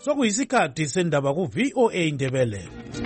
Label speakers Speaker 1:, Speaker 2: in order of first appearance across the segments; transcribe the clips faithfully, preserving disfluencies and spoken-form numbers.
Speaker 1: Sokuyisikhathi sendaba ku V O A Indebele.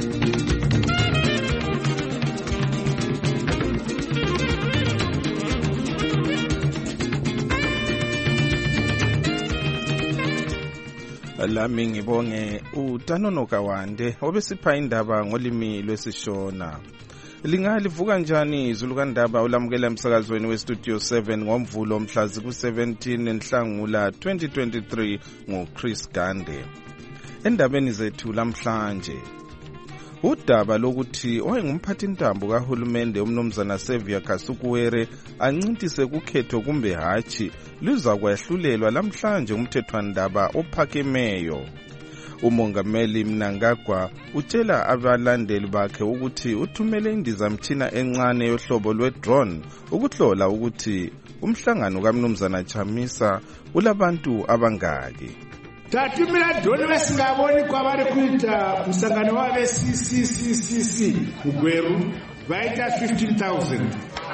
Speaker 2: Lami ngibonge uTanono Kawande obesipha indaba ngolimi lwesishona. Lingalivuka njani izulu kandaba ulamukela emsakazweni westudio seven ngomvulo mhlazi ku seventeen enhlangula twenty twenty-three ngoChris Gande. Endabeni zethu lamhlanje udaba lokuthi oyengumphathintambo kahulumende umnumzana Xavier Kasukuwere ancintise kukhetho kumbe hachi luza kwehlulelwa lamhlanje umthethwandaba ophakemeyo. Umongameli Mnangagwa utshela abalandeli bakhe ukuthi uthumele indizamtshina encane yohlobo lwe-drone ukuhlola ukuthi umhlangano kaMnumzana Chamisa ulabantu abangaki.
Speaker 3: Tatumira drone vesingaboni kwavari kuita musangano wave C C C C C kuGweru vaita fifteen thousand.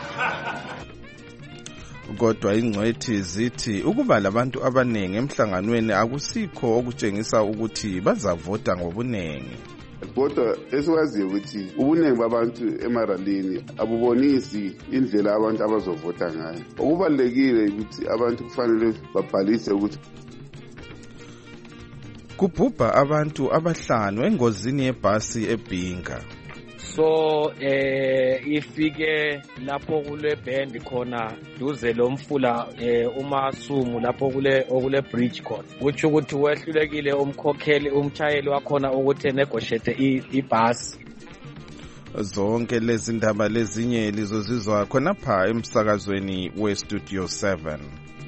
Speaker 2: Kodwa ingcwethi zithi ukuba labantu abanengi emhlanganweni akusikho okutshengisa ukuthi bazavota ngobunengi.
Speaker 4: Kodwa esiwaziyo ukuthi ubunengi babantu emaralini abubonisi indlela abantu abazovota ngayo. Okubalulekile ukuthi abantu kufanele babhalise ukuthi
Speaker 2: kubhubha abantu abahlanu engozini yebhasi eBhinga.
Speaker 5: So eh ifike lapho kule band khona duze lomfula eh uMasumu lapho kule okule bridge khona uthi ukuthi wehlulekile umkhokheli umchayeli wakhona ukuthi negotiate ibhasi.
Speaker 2: Zonke lezi ndaba lezinye lizozizwa khona pha emsakazweni westudio seven.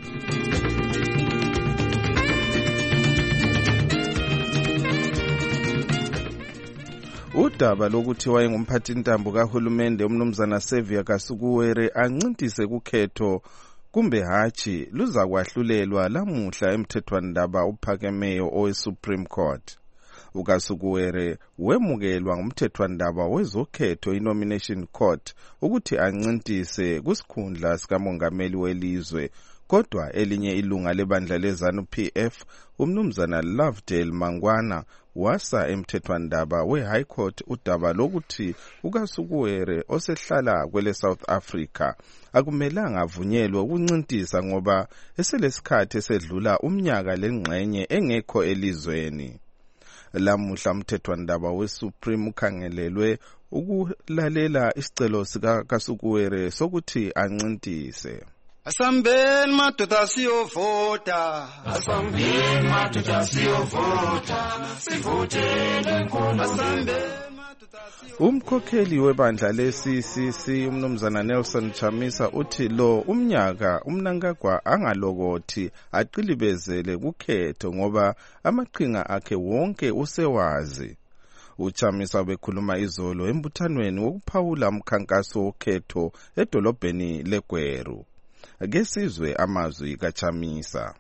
Speaker 2: Udaba lokuthi wayengumphathintambo kahulumende umnumzana Xavier Kasukuwere ancintise kukhetho kumbe hachi luza kwahlulelwa lamuhla emthethwandaba ophakemeyo oweSupreme Court. uKasukuwere wemukelwa ngumthethwandaba wezokhetho iNomination Court ukuthi ancintise kusikhundla sikamongameli welizwe. Kodwa elinye ilunga lebandla leZANU P F umnumzana Lovedale Mangwana wasa emthethwandaba we-High Court udaba lokuthi uKasukuwere osehlala kwele South Africa akumelanga avunyelwe ukuncintisa ngoba eselesikhathi esedlula umnyaka lengxenye engekho elizweni. Lamuhla umthethwandaba weSupreme ukhangelelwe ukulalela isicelo sikaKasukuwere sokuthi ancintise.
Speaker 6: Asambeni madoda siyovota, asambeni madoda siyovota, sivotele nkolo.
Speaker 2: Umkhokheli webandla le-C C C umnumzana Nelson Chamisa uthi lo umnyaka uMnangagwa angalokothi aqilibezele kukhetho ngoba amaqhinga akhe wonke usewazi. uChamisa bekhuluma izolo embuthanweni wokuphawula umkhankaso wokhetho edolobheni leGweru. Ake sizwe amazwi kaChamisa.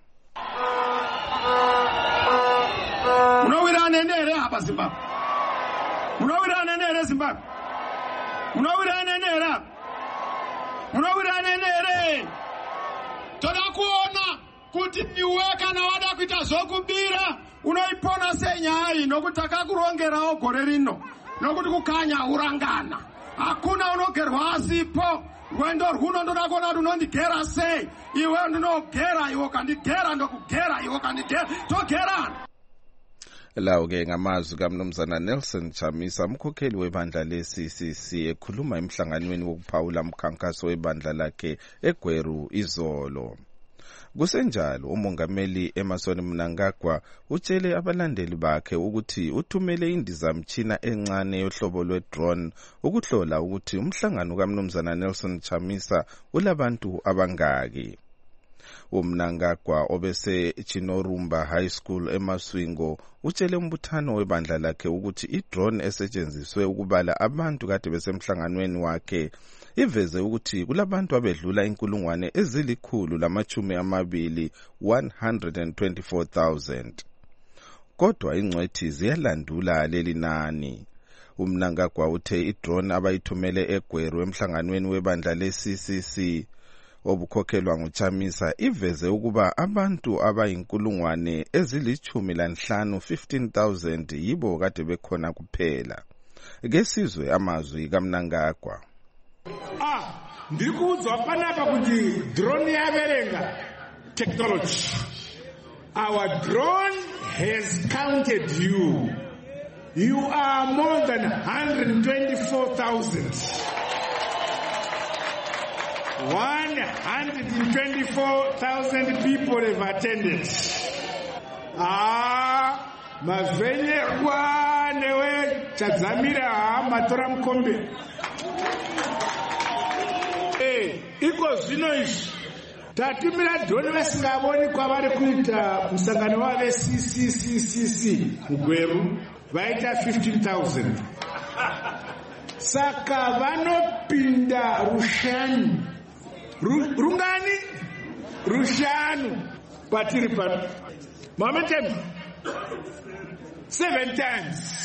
Speaker 3: Munowirana nere hapa Zimbabwe. Munowirana nere Zimbabwe. Munowirana nere. Munowirana nere. Toda kuona kuti niwe kana wada kuita zokubira unoipona senyai nokutaka kurongerawo gore rino nokuti kukanya urangana. Hakuna unogerwa asipo. Wendo runo ndoda kona runondigera sei iwe ndinogera iwe kandigera ndokugera iwe kandigera togera.
Speaker 2: Lawo ke ngamazwi kaMnumzana Nelson Chamisa umkhokheli webandla le-C C C ekhuluma emhlanganweni wokuphawula umkhankaso webandla lakhe eGweru izolo. Kusenjalo umongameli Emmerson Mnangagwa utshele abalandeli bakhe ukuthi uthumele indizamtshina encane yohlobo lwe-drone ukuhlola ukuthi umhlangano kaMnumzana Nelson Chamisa ulabantu abangaki. uMnangagwa obese Chinorumba High School eMaswingo utshele umbuthano webandla lakhe ukuthi i-drone esetshenziswe ukubala abantu kade besemhlanganweni wakhe iveze ukuthi kulabantu abedlula inkulungwane ezilikhulu lamachumi amabili one hundred twenty-four thousand. Kodwa ingcwethi ziyalandula leli nani. uMnangagwa uthe i-drone abayithumele eGweru emhlanganweni webandla le-C C C obukhokhelwa nguChamisa iveze ukuba abantu abayinkulungwane ezilithumi lanhlanu fifteen thousand yibo kade bekhona kuphela. Kesizwe amazwi kaMnangagwa.
Speaker 3: Ah, ndikuzwa panapa kuti drone yaverenga technology. Our drone has counted you. You are more than one hundred twenty-four thousand. one hundred twenty-four thousand people have attended. Ah, mavenye kwanewe chadzamira matora mkombe. Eh, iko zvino izvi tatumira drone vasingavoni kwavari kuita musangano wave C C C C C mugweru vaita fifteen thousand. Saka vanopinda rushanu rungani rushanu patiri pano momentum seven times.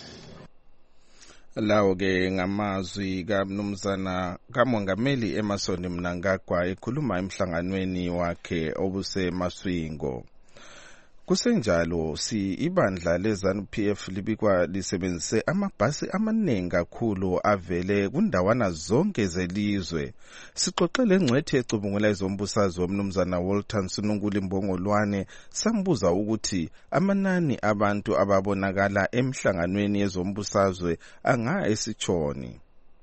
Speaker 2: Lawo ke ngamazwi kaMnumzana kaMongameli Emmerson Mnangagwa ekhuluma emhlanganweni wakhe obuse Maswingo. Kusenjalo si ibandla leZANU P F libikwa lisebenzise amabhasi amaningi kakhulu avele kundawana zonke zelizwe. Sixoxele ngcwethi ecubungula izombusazwe uMnumzana Walter Nsununkulu Mbongolwane sambuza ukuthi amanani abantu ababonakala emhlanganweni yezombusazwe anga esitshoni.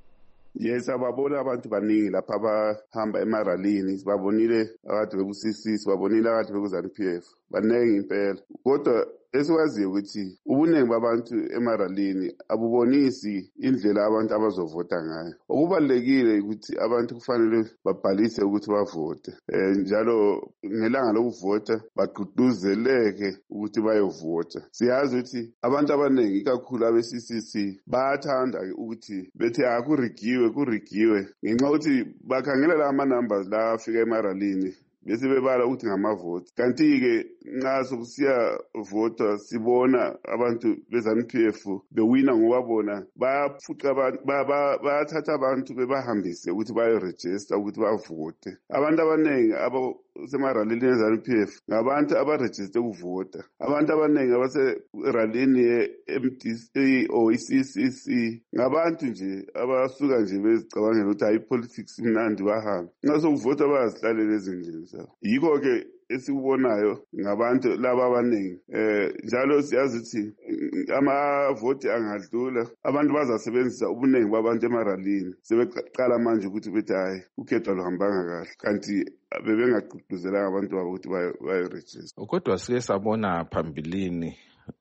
Speaker 4: Yes, ababona abantu baningi lapha abahamba emaralini, sibabonile akade beku-C C, sibabonile akade beku-ZANU P F. Baningi impela. Kodwa esikwaziyo ukuthi ubuningi babantu emaralini abubonisi indlela abantu abazovota ngayo. Okubalekile ukuthi abantu kufanele babhalise ukuthi bavote. Eh njalo ngelanga lokuvota bagqugquzeleke ukuthi bayovota. Siyazi ukuthi abantu abaningi kakhulu abe-C C C bayathanda ukuthi bethi akurigiwe kurigiwe ngenxa ukuthi bakhangela la ama numbers la afika emaralini bese bebala ukuthi ngamavoti. Kanti ke nxa sokusiya vota sibona abantu beZANU P F bewina ngoba bona bayaphuca abantu bayathatha abantu bebahambise ukuthi bayoregister ukuthi bavote. Abantu abaningi abo semaralini yeZANU P F ngabantu abaregister ukuvota. Abantu abaningi abaseralini ye-M D C o i-C C C ngabantu nje abasuka nje bezicabangela ukuthi hayi politics imnandi bahambe. Nxa sokuvota bayazihlalela ezindlini zabo. Yikho ke esikubonayo ngabantu laba abaningi eh njalo siyazi ukuthi amavoti angadlula abantu bazasebenzisa ubuningi babantu emaralini sebeqala manje ukuthi bethi hayi ukhetho luhambanga kahle kanti bebengagqugquzelanga abantu babo ukuthi bayoregister.
Speaker 2: Kodwa sike sabona phambilini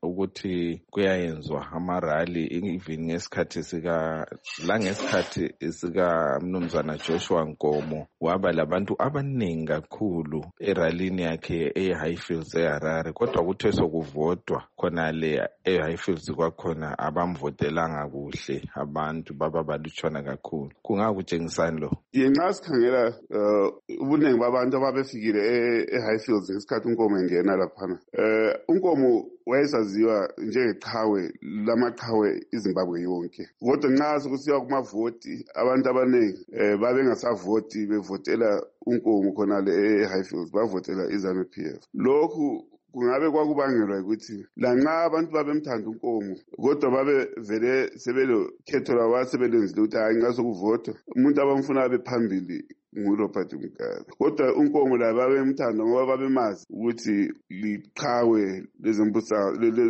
Speaker 2: ukuthi kuyayenzwa amarally even ngesikhathi sika la ngesikhathi sika Mnumzana Joshua Nkomo waba labantu abaningi kakhulu eralini yakhe eHighfields eHarare kodwa kuthe sokuvotwa khona le eHighfields kwakhona abamvotelanga kuhle abantu baba balutshwana kakhulu. Kungakutshengisani lo?
Speaker 4: Yenxa sikhangela ubuningi babantu ababefikile eHighfields ngesikhathi uNkomo engena lapha. Eh uNkomo wayesaziwa njengeqhawe lamaqhawe iZimbabwe yonke. Kodwa nxa sokusiya kumavoti abantu abaningi eh babengasavoti bevotela uNkomo khona le eHighfields bavotela iZANU P F. Lokhu kungabe kwakubangelwa ukuthi la nxa abantu babemthanda uNkomo kodwa babe vele sebelo khetho lawa sebelenzile ukuthi hayi ngasokuvota umuntu abamfuna abe phambili nguRobert Mugabe. Kodwa uNkomo la babemthanda ngoba babemazi ukuthi liqhawe lezembusa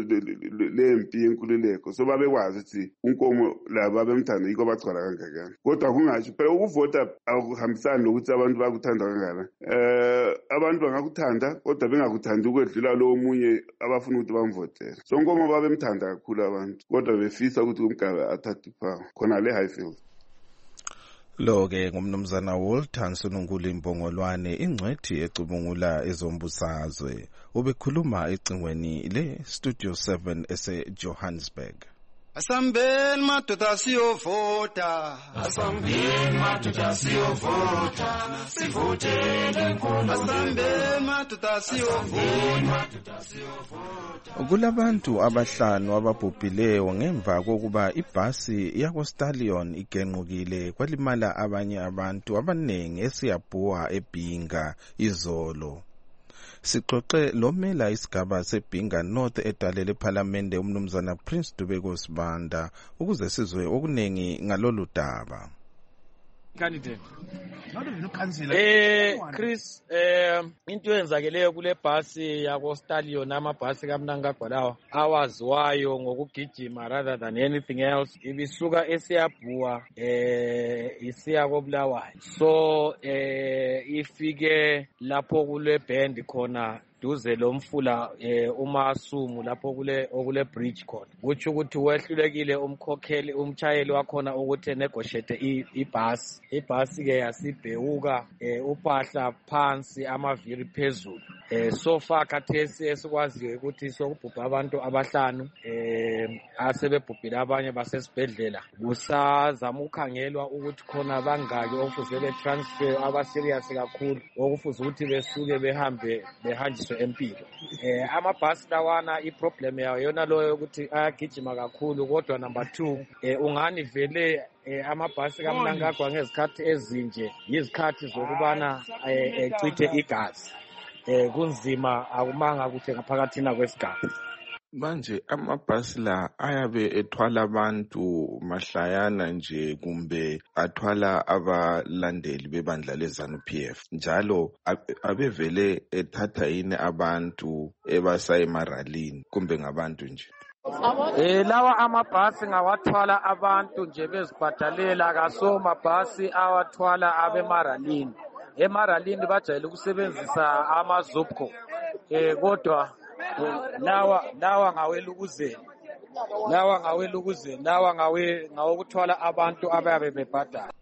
Speaker 4: lempi yenkululeko. So babekwazi ukuthi uNkomo la babemthanda yiko bagcwala kangakani. Kodwa kungathi phela ukuvota akuhambisani nokuthi abantu bakuthanda kangaka. Eh abantu bangakuthanda kodwa bengakuthandi ukwedlula lo omunye abafuna ukuthi bamvotele. So uNkomo babemthanda kakhulu abantu kodwa befisa ukuthi uMgabe athathe uphawu khona le Highfield.
Speaker 2: Lo ke ngumnumzana Walter Nsununkulu Mbongolwane ingcwethi ecubungula ezombusazwe ubekhuluma ecingweni le Studio seven ese Johannesburg.
Speaker 6: Asambeni madoda siyovota.
Speaker 7: Asambeni madoda siyovota. Sivotele nkundla.
Speaker 6: Asambeni madoda siyovota.
Speaker 2: Kulabantu abahlanu ababhubhileyo ngemva kokuba ibhasi yakostallion igenqukile kwalimala abanye abantu abanengi eSiyabhuwa eBhinga izolo. Sixoxe lomela isigaba seBhinga North edale lePhalamende umnumzana Prince Dubeko Sibanda ukuze sizwe okunengi ngalolu daba.
Speaker 5: Candidate. Eh Chris eh into eyenzakeleyo kule bhasi yako Stallion amabhasi kaMnangagwa lawa awaziwayo ngokugijima rather than anything else ibisuka eSiyabhuwa eh isiya koBulawayo so eh ifike lapho kule band khona duze lomfula eh uMasumu lapho kule okule bridge khona kuthi ukuthi wehlulekile umkhokheli umchayeli wakhona ukuthi negotiate ibhasi ibhasi ke yasibhewuka eh uphahla phansi amaviri phezulu eh so far khathesi esikwaziyo ukuthi sokubhubha abantu abahlanu eh asebebhubhile abanye basesibhedlela kusazama ukukhangelwa ukuthi khona bangaki okufuze be transfer aba serious kakhulu okufuze ukuthi besuke behambe behanjiswe empilo eh amabhasi lawana iproblem yawo yona loyo ukuthi ayagijima kakhulu kodwa number two eh ungani vele eh amabhasi kaMnangagwa ngezikhathi ezinje yizikhathi zokubana ecithe igazi eh kunzima akumanga ukuthi ngaphakathina kwesigaba.
Speaker 2: Manje amabhasi la ayabe ethwala abantu mahlayana nje kumbe athwala abalandeli bebandla leZANU-P F njalo abevele ethatha yini abantu ebasa emaralini kumbe ngabantu nje?
Speaker 5: Eh lawa amabhasi ngawathwala abantu nje bezibhadalela kasoma bhasi awathwala abemaralini emaralini bajayele ukusebenzisa amazopco eh kodwa lawa lawa ngawelukuzeni lawa ngawelukuzeni lawa ngawe ngawokuthwala abantu ababe bebhadala.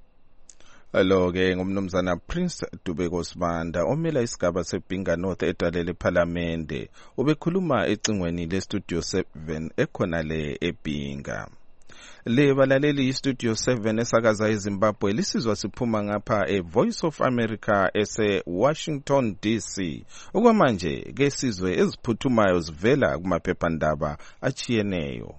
Speaker 2: Alo ke ngumnumzana Prince Dubeko Sibanda omela isigaba seBhinga North edale lePhalamende ubekhuluma ecingweni leStudio seven ekhona le eBhinga. Le balaleli iStudio seven esakaza eZimbabwe lisizwa siphuma ngapha eVoice of America ese Washington D C. Okwamanje ke sizwe eziphuthumayo zivela kumaphephandaba achiyeneyo.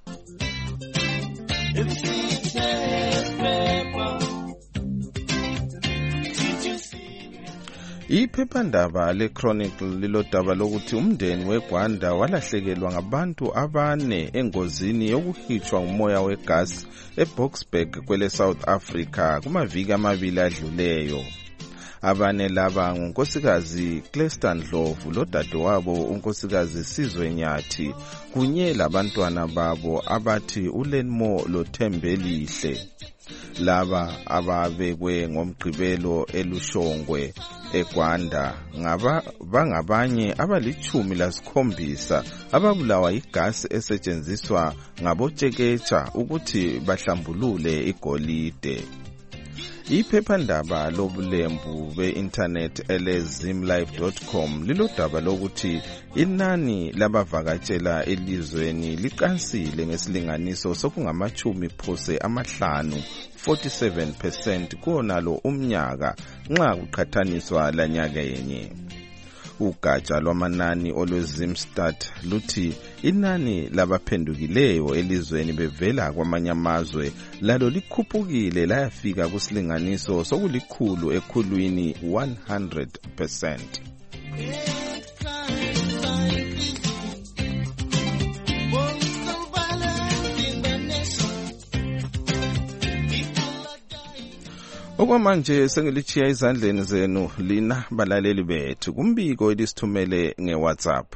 Speaker 2: Iphephandaba leChronicle lilodaba lokuthi umndeni weGwanda walahlekelwa ngabantu abane engozini yokuhitshwa ngumoya wegas eBoksburg kwele South Africa kumaviki amabili adluleyo. Abane laba ngunkosikazi Cleston Ndlovu lodadewabo unkosikazi Sizwe Nyathi kunye labantwana babo abathi uLenmo loThembelihle. Laba ababekwe ngomgqibelo elushongwe eGwanda ngaba bangabanye abalichumi lasikhombisa ababulawa igasi esetshenziswa ngabotsheketsha ukuthi bahlambulule igolide. Iphephandaba lobulembu be-internet elezimlife dot com lilodaba lokuthi inani labavakatshela elizweni liqansile ngesilinganiso sokungamachumi phose amahlanu forty-seven percent kuonalo umnyaka nxa kuqhathaniswa lanyaka yenye. Ugatsha lwamanani olwezimstat luthi inani labaphendukileyo elizweni bevela kwamanye amazwe lalo likhuphukile layafika kusilinganiso sokulikhulu ekhulwini one hundred percent. Okwamanje sengilichiya izandleni zenu lina balaleli bethu kumbiko elisithumele ngeWhatsApp.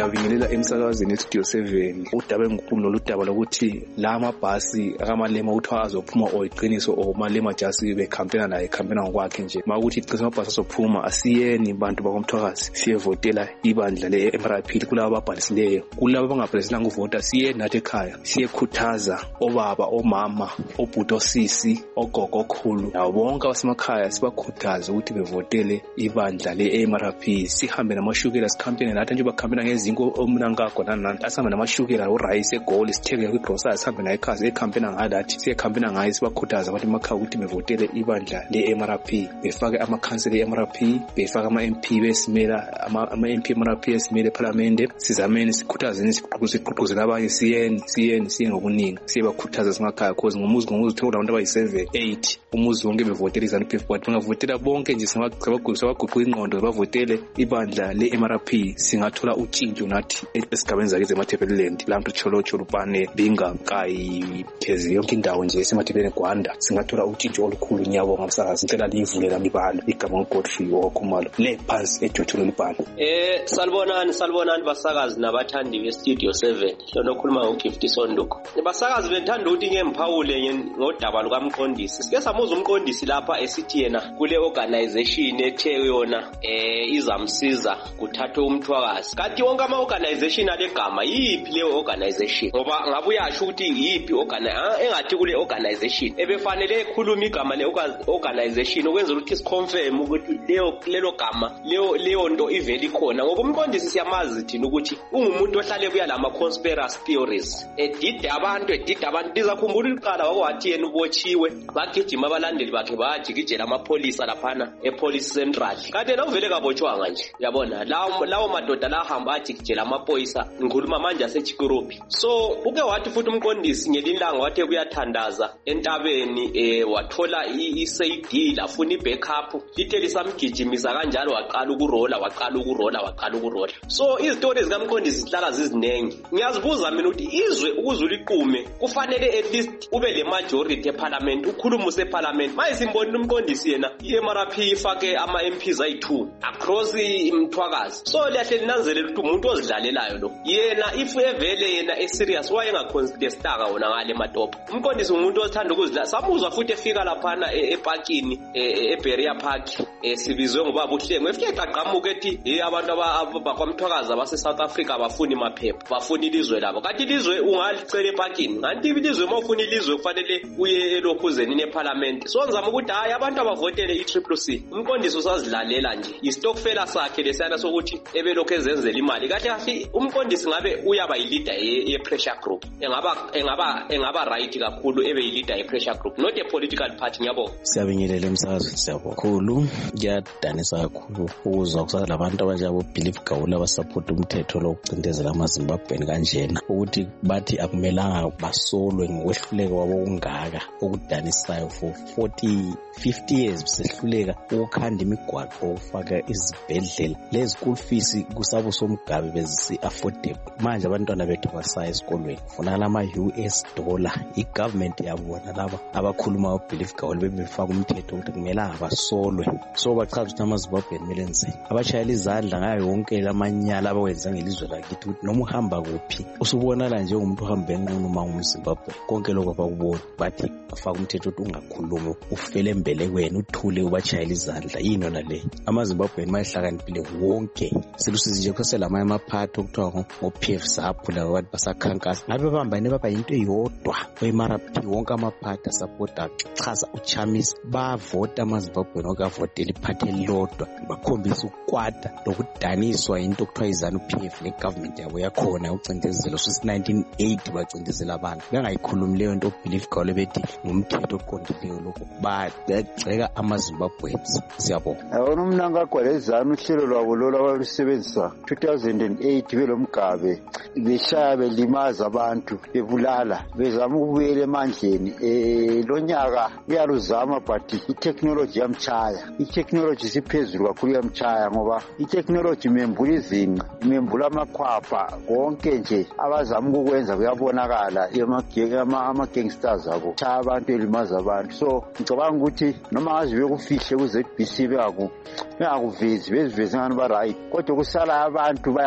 Speaker 8: ngiyabingelela emsakazweni estudio seven udaba enkulu loludaba lokuthi la mabhasi akamalema kuthiwa azophuma or iqiniso or malema just becampaigna naye campaigna ngokwakhe nje makuthi iqiniso amabhasi azophuma asiyeni bantu bakomthwakazi siyevotela ibandla le-M R P kulabo ababhalisileyo kulabo abangabhaliselanga ukuvota siye nathi ekhaya siyekhuthaza obaba omama obhuti osisi ogogo okhulu nabo bonke abasemakhaya sibakhuthaza ukuthi bevotele ibandla le-M R P sihambe namashukela sikhampene nathi nje bakhambena ngezinko omnankakho nananti asihambe namashukela urice egoli sithekele kwigrocery sihambe naye ekhaya ekhampena ngalathi siyekhambena ngayo sibakhuthaza abantu emakhaya ukuthi bevotele ibandla le-M R P befake amakhansela e-M R P befake ama-M P besimela ama-M P M R P esimele eParliament sizamene sikhuthazeni siqhuqhuze labanye siyeni siyeni siye ngokuningi siyebakhuthaza semakhaya cause ngomuzi ngomuzi uthola abantu abayi-seven eight umuzi wonke bevotela izanu P F but bangavotela bonke nje sabaguqula ingqondo bavotele ibandla le-M R P singathola utshintsho nathi esigabeni zake zemathebeleland lamntu Tsholotsho Lupane Binga Kayi Khezi yonke indawo nje esemathebeleni Gwanda singathola utshintsho olukhulu. Ngiyabonga msakazi ngicela livulela mibalo igama uGodfrey Okhumalo le phansi eJotholo Lipane.
Speaker 9: Eh salibonani salibonani basakazi nabathandi bestudio seven hlolo khuluma ngoGift Sonduko. Basakazi bethanda ukuthi ngemphawule ngodaba lukaMqondisi. Sike samuza umqondisi lapha esithi yena kule organization ethe yona eh izamsiza kuthathwe umthwakazi. Kanti wonke ama organization alegama yipi le organization? Ngoba ngabe uyasho ukuthi yipi organization engathi kule organization ebefanele ekhuluma igama le organization ukwenza ukuthi siconfirm ukuthi leyo lelo gama leyo leyo nto iveli khona. Ngoba umqondisi siyamazi thina ukuthi ungumuntu ohlale kuya lama conspiracy theories edide abantu edide abantu dizakhumbula iqala wakwathi yena ubotshiwe bagijima abalandeli bakhe bajikijela amapolisa laphana epolice central. Kanti la uvele kabotshwanga nje uyabona lawo lawo madoda la hamba ajikijela amapolisa ngikhuluma manje aseChikurupi. So uke wathi futhi umqondisi ngelilanga wathi kuyathandaza entabeni eh wathola i-C D lafuna i-backup lithe lisamgijimisa kanjalo waqala ukurola waqala ukurola waqala ukurola. So izitori ezikaMqondisi zihlala zizinengi. Ngiyazibuza mina ukuthi izwe ukuzula iqume kufanele at least ube le majority eParliament ukhuluma useParliament. Manje simbonile umqondisi yena i-M R P ifake ama-M Ps ayi-two across imthwakazi. So liyahle linanzelela ukuthi umuntu ozidlalelayo lo yena if evele yena eserious wayengacontestanga wona ngale matopo. Umqondisi umuntu othanda ukuzidlala samuzwa futhi efika laphana eparkini eBeria Park esibizwe ngoba buhlenge efike qaqamuka ethi hey abantu abakwamthwakazi abase South Africa bafuna imaphepha bafuna ilizwe labo. Kanti ilizwe ungalicela eparkini kanti ilizwe mawufuna ilizwe kufanele uye elokhuzeni neParliament. So ngizama ukuthi hayi abantu abavotele i-Triple C umqondisi usazidlalela nje istokfela sakhe lesiyana sokuthi ebelokho ezenzela imali. Kahle kahle umqondisi ngabe uyaba yi-leader ye-pressure group engaba engaba engaba right kakhulu ebe yi-leader ye-pressure group not a political party. Ngiyabonga.
Speaker 10: Siyabingelela emsakazweni siyabonga kakhulu kuyadanisa kakhulu ukuzwa kusasa labantu abanjabo Believe Gawula abasupport umthetho lokucindezela amaZimbabweni kanjena ukuthi bathi akumelanga basolwe ngokwehluleka wabo kungaka okudanisayo for forty fifty years besehluleka ukukhanda imigwaqo ukufaka izibhedlela lezi school fees kusabuso umgabe bezisi affordable. Manje abantwana bethu basaya esikolweni funala ama U S dollar igovernment yabona laba abakhuluma uBelieve Gawula bebefaka umthetho ukuthi kumelanga basolwe. So bachaza ukuthi amaZimbabweni kumele enzeni abashayela izandla ngayo yonke lamanyala abawenza ngelizwe lakithi ukuthi noma uhamba kuphi usubonala nje umuntu uhambe enqunu uma umZimbabwe konke lokho bakubona bathi afaka umthetho ukuthi ungakhulumi ufele embelekweni uthule ubachayela izandla yini yona le. amaZimbabweni mayihlakaniphile wonke silusizi nje kuseselama amaphathi okuthiwa ngo-P F saphula abantu basakhankasa ngabe bambane baba yinto eyodwa we-M R P wonke amaphathi asupporta chaza uchamisa bavota amaZimbabweni okavotela iphathi elilodwa bakhombisa ukwada lokudaniswa into okuthiwa izanu P F le-government yabo yakhona ucindezelo since nineteen eighty bacindezela abantu bengayikhulumi leyo nto uBelieve Gawula bethi ngumthetho oqondileyo lokho bagceka amaZimbabweans. Siyabonga.
Speaker 11: Awona umnankagwalezana uhlelo lwabo lolo abalusebenzisa two thousand eight belomgabe beshaya belimaza abantu bebulala bezama ukubuyela emandleni eh lo nyaka uyaluzama but i-technology yamchaya i-technology siphezulu kakhulu yamchaya ngoba i-technology membula izinqa membula amakhwapha konke nje abazama ukukwenza kuyabonakala ama-gangsters abo chaya abantu elimaza abantu. So ngicabanga ukuthi noma ngazi bekufihle ku-Z B C bengakuvezi beziveze ngani ba-right kodwa kusala abantu baya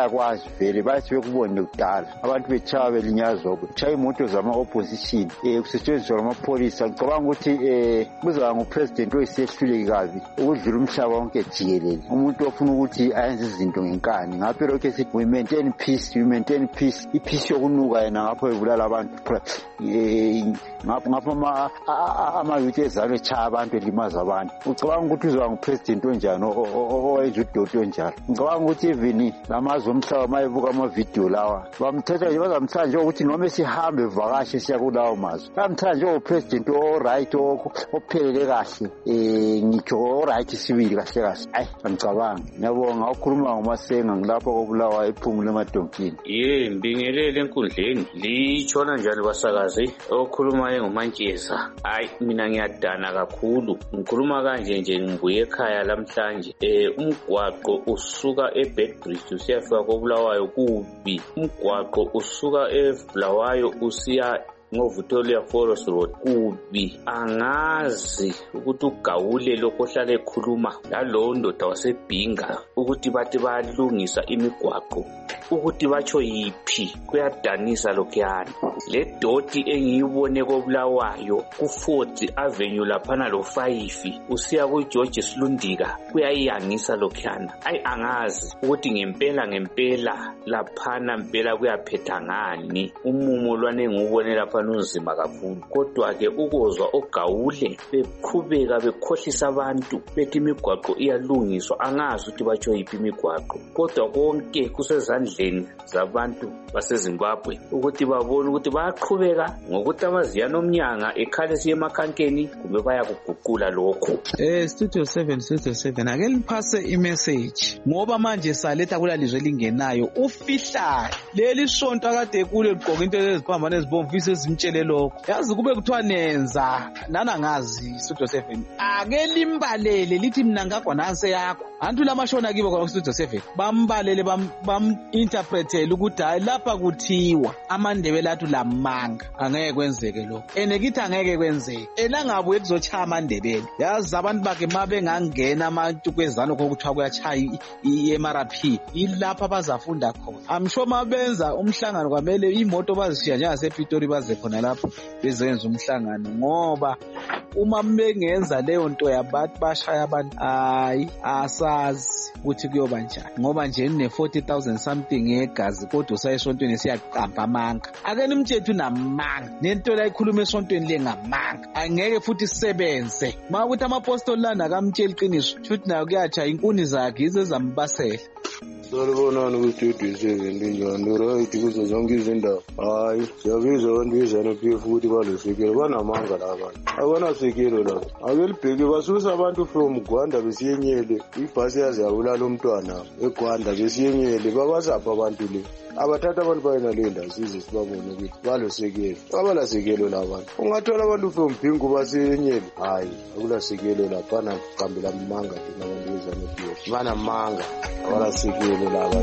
Speaker 11: bayakwazi vele bathi bekubone kudala abantu betshaya belinyazwa kutshaya imoto zama-opposition um kusetshenziswa lamapholisa. Ngicabanga ukuthi um kuzaba ngupresident oyisehluleki kabi ukudlula umhlaba wonke jikelele, umuntu ofuna ukuthi ayenze izinto ngenkani. Ngapho lokho esithi we maintain peace, we maintain peace, ipeace yokunuka yena ngapho ebulala abantu. um ngapho ama-youth ezalo etshaya abantu elimaza abantu. Ucabanga ukuthi uzoba ngupresident onjani owenza udodo onjalo? Ngicabanga ukuthi even lamazwe omhlaba mayebuka amavidiyo lawa bamthatha nje, bazamthatha nje ukuthi noma sihambe evakashe siya kulawo mazwe, bamthatha nje opresident o-right ophelele kahle, um ngitsho o-right sibili kahle kahle. Hayi, angicabanga. Ngiyabonga ukhuluma ngoMasenga ngilapho kobulawa ephumule emadonkini.
Speaker 12: Ye mbingelele enkundleni litshona njalo basakazi okhulumayo ngomantsheza. Hayi mina ngiyadana kakhulu, ngikhuluma kanje nje ngibuye ekhaya lamhlanje. um umgwaqo usuka eBedbridge usiyafika kobulawayo kubi, umgwaqo usuka eBulawayo usiya ngoVictoria Forest Road kubi. Angazi ukuthi ugawule lokho ohlala ekhuluma lalowo ndoda wasebhinga ukuthi bathi balungisa imigwaqo, ukuthi batsho yiphi. Kuyadanisa lokhuyana. Le doti engiyibone kobulawayo ku-Fourth Avenue laphana lo five usiya kuGeorge Silundika kuyayangisa lokhuyana. Ayi angazi ukuthi ngempela ngempela laphana mpela kuyaphetha ngani. Umumo lwane engubone lapha unzima kakhulu, kodwa ke ukozwa ogawule beqhubeka bekhohlisa abantu bethi imigwaqo iyalungiswa. Angazi ukuthi batsho yiphi imigwaqo, kodwa konke kusezandleni zabantu baseZimbabwe ukuthi babone ukuthi bayaqhubeka ngokuthi amaziyana omnyanga ekhalesi emakhankeni kumbe bayakuguqula lokho.
Speaker 13: Eh Studio seven Studio seven ake liphase imessage ngoba manje saletha kula lizwe lingenayo ufihlayo leli sonto akade kulo ligqoka into eziphambana ezibomvu izimtshele lokho. Yazi kube kuthiwa nenza nana ngazi Studio seven ake limbalele lithi mina ngagwa nanse yakho antu lamashona kibo kwa Studio seven bambalele bam, bam interpretele ukuthi hayi lapha kuthiwa amandebele athu lamanga angeke kwenzeke lokho enekithi angeke kwenzeke elangabuye kuzochaya amandebele. Yazi abantu bakhe mabe ngangena abantu kwezana kokuthiwa kuyachaya i-M R P ilapha bazafunda khona. I'm sure mabenza umhlangano kwamele imoto bazishiya njengasePitori baze khona lapho bezenza umhlangano ngoba uma bengenza leyo nto yabantu bashaya abantu hayi asazi ukuthi kuyoba njani ngoba nje ne forty thousand something yegazi kodwa usayesontweni siyaqamba amanga. Ake nimthethu namanga nento la ikhuluma esontweni lengamanga angeke futhi sisebenze ma ukuthi amapostoli lana kamtshela iqiniso futhi nayo kuyacha inkuni zakhe izezambasela.
Speaker 14: Salibonani ku-Studio seven linjani right kuzo zonke izindawo. Hayi siyabiza abantu bezanu P F ukuthi balesekelo banamanga labantu abanasekelo lapho. Ake libheke basusa abantu from Gwanda besiyenyele ibhasi yaze yabulala umntwana eGwanda besiyenyele babasapha abantu le abathatha abantu bayena le ndawo size sibabone ukuthi balesekelo abalasekelo labantu. Ungathola abantu from Bhingu basiyenyele hayi akulasekelo lapha naqambela amanga thina abantu bezanu P F banamanga abalasekelo.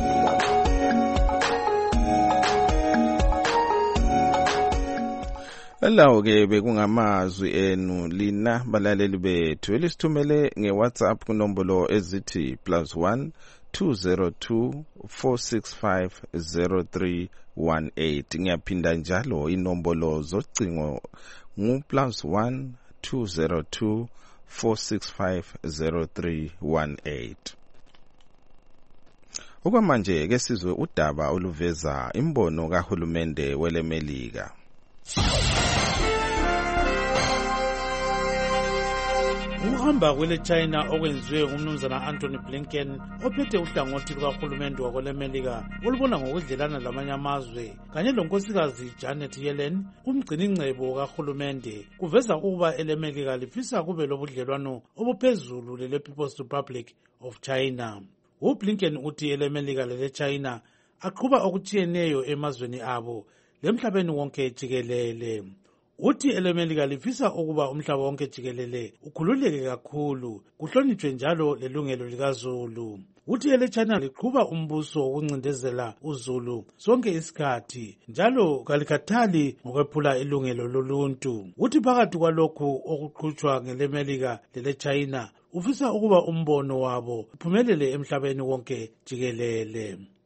Speaker 2: Lawo ke bekungamazwi enu lina balaleli bethu elisithumele ngeWhatsApp kunombolo ezithi plus one two zero two four six five zero three one eight. Ngiyaphinda njalo inombolo zocingo ngu plus one two zero two four six five zero three one eight. Okwamanje ke sizwe udaba oluveza imbono kahulumende welemelika.
Speaker 1: Ukuhamba kwele China okwenziwe ngumnumzana Anthony Blinken ophethe uhlangothi lukahulumende wakwelemelika olubona ngokudlelana lamanye amazwe kanye lonkosikazi Janet Yellen kumgcinincebo kahulumende kuveza ukuba elemelika lifisa kube lobudlelwano obuphezulu lele People's Republic of China. uBlinken uthi elemelika lele China aqhuba okutshiyeneyo emazweni abo lemhlabeni wonke jikelele. Uthi elemelika lifisa ukuba umhlaba wonke jikelele ukhululeke kakhulu kuhlonitshwe njalo lelungelo likaZulu. Uthi ele China liqhuba umbuso wokuncindezela uZulu sonke isikhathi njalo kalikhathali ngokwephula ilungelo loluntu. Uthi phakathi kwalokhu okuqhutshwa ngelemelika lele China ufisa ukuba umbono wabo uphumelele emhlabeni wonke jikelele.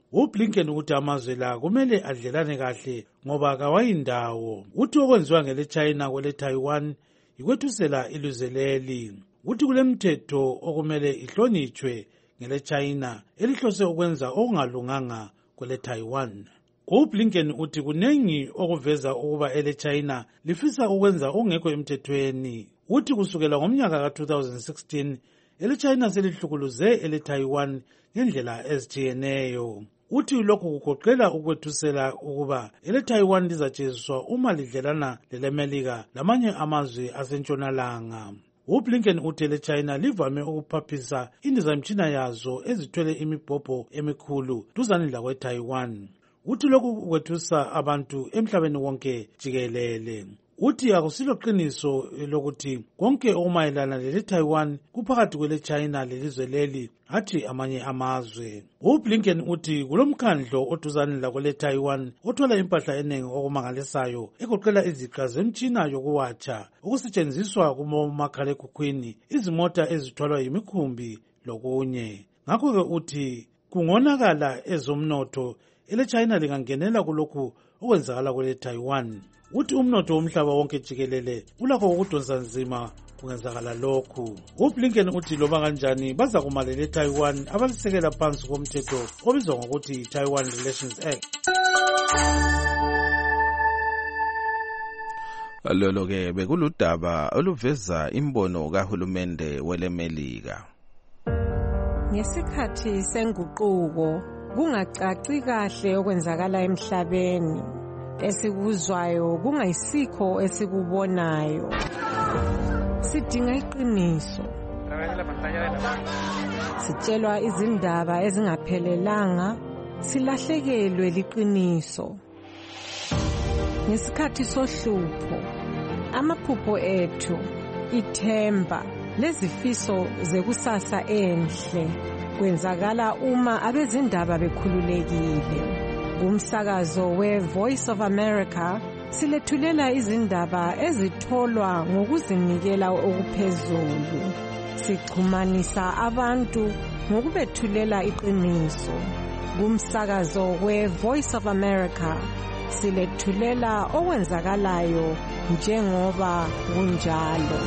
Speaker 1: uBlinken uthi amazwe la kumele adlelane kahle ngoba kawayindawo. Uthi okwenziwa ngele China kwele Taiwan ikwethusela ilizwe leli. Uthi kulemthetho okumele ihlonitshwe ngele China elihlose ukwenza okungalunganga kwele Taiwan. uBlinken uthi kunengi okuveza ukuba ele China lifisa ukwenza okungekho emthethweni. Uthi kusukela ngomnyaka ka two thousand sixteen ele China selihlukuluze ele Taiwan ngendlela ezitshiyeneyo. Uthi lokhu kugoqela ukwethusela ukuba ele Taiwan lizatsheziswa uma lidlelana lele Melika lamanye amazwe asentshonalanga. uBlinken uthi ele China livame ukuphaphisa indizamtshina yazo ezithwele imibhobho emikhulu duzane lakwe Taiwan. Uthi lokhu kwethusa abantu emhlabeni wonke jikelele. Uthi akusilo qiniso lokuthi konke okumayelana lele Taiwan kuphakathi kwele China lelizwe leli athi amanye amazwe. uBlinken uthi kulomkhandlo oduzane lakwele Taiwan othola impahla eningi okumangalisayo egoqela iziqa zemtshina yokuwatsha okusetshenziswa kumomakhalekhukhwini, izimota ezithwalwa yimikhumbi lokunye. Ngakho-ke uthi kungonakala ezomnotho ele China lingangenela kulokhu okwenzakala kwele Taiwan. Uthi umnotho womhlaba wonke jikelele ulakho ukudonsa nzima kungenzakala lokhu. uBlinken uthi loba kanjani baza kumalele Taiwan abalisekela phansi komthetho obizwa ngokuthi Taiwan Relations Act.
Speaker 2: Lolo ke bekuludaba oluveza imbono kahulumende wele Melika.
Speaker 15: Ngesikhathi senguquko kungacaci kahle okwenzakala emhlabeni. Esikuzwayo kungayisikho esikubonayo. Sidinga iqiniso. Sitshelwa izindaba ezingaphelelanga, silahlekelwe liqiniso. Ngesikhathi sohlupho, amaphupho ethu, ithemba, lezifiso zekusasa enhle kwenzakala uma abezindaba bekhululekile. Kumsakazo we-Voice of America silethulela izindaba ezitholwa ngokuzinikela okuphezulu. Sichumanisa abantu ngokubethulela iqiniso. Kumsakazo we-Voice of America silethulela okwenzakalayo njengoba kunjalo.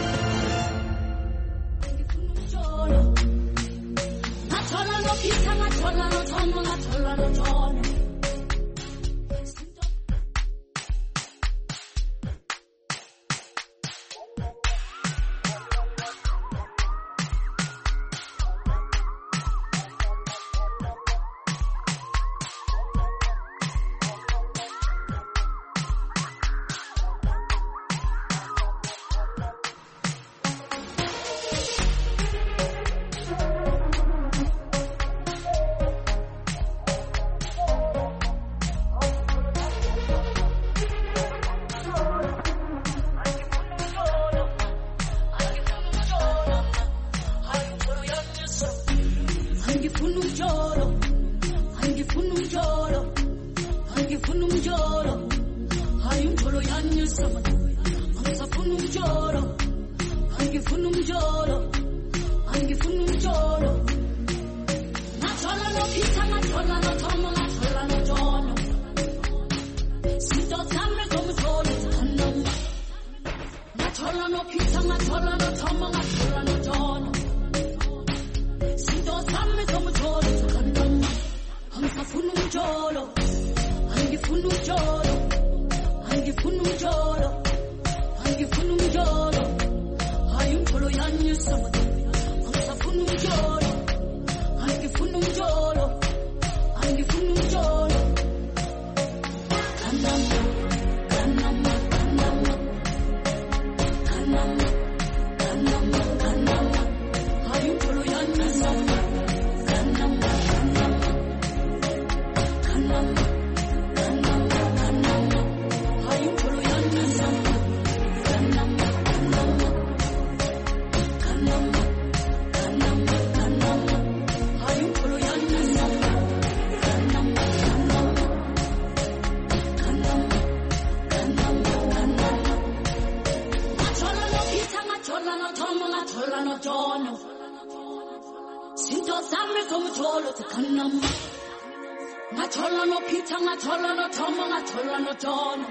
Speaker 16: ngathola no Peter ngathola no Tom ngathola no John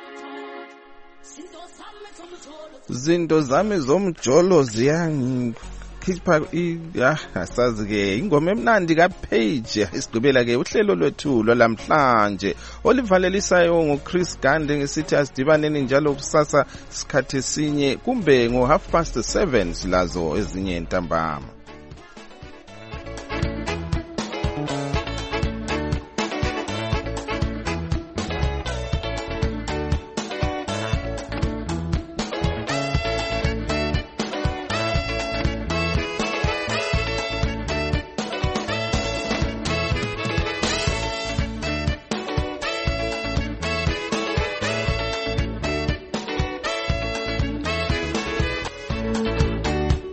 Speaker 2: zinto zami zomjolo ziyangikhipha ya asazi ke ingoma emnandi kaPage isigqibela ke uhlelo lwethu lwalamhlanje olivalelisayo ngoChris Gande ngesithi asidibaneni njalo kusasa sikhathi sinye kumbe ngo half past seven silazo ezinye ntambama.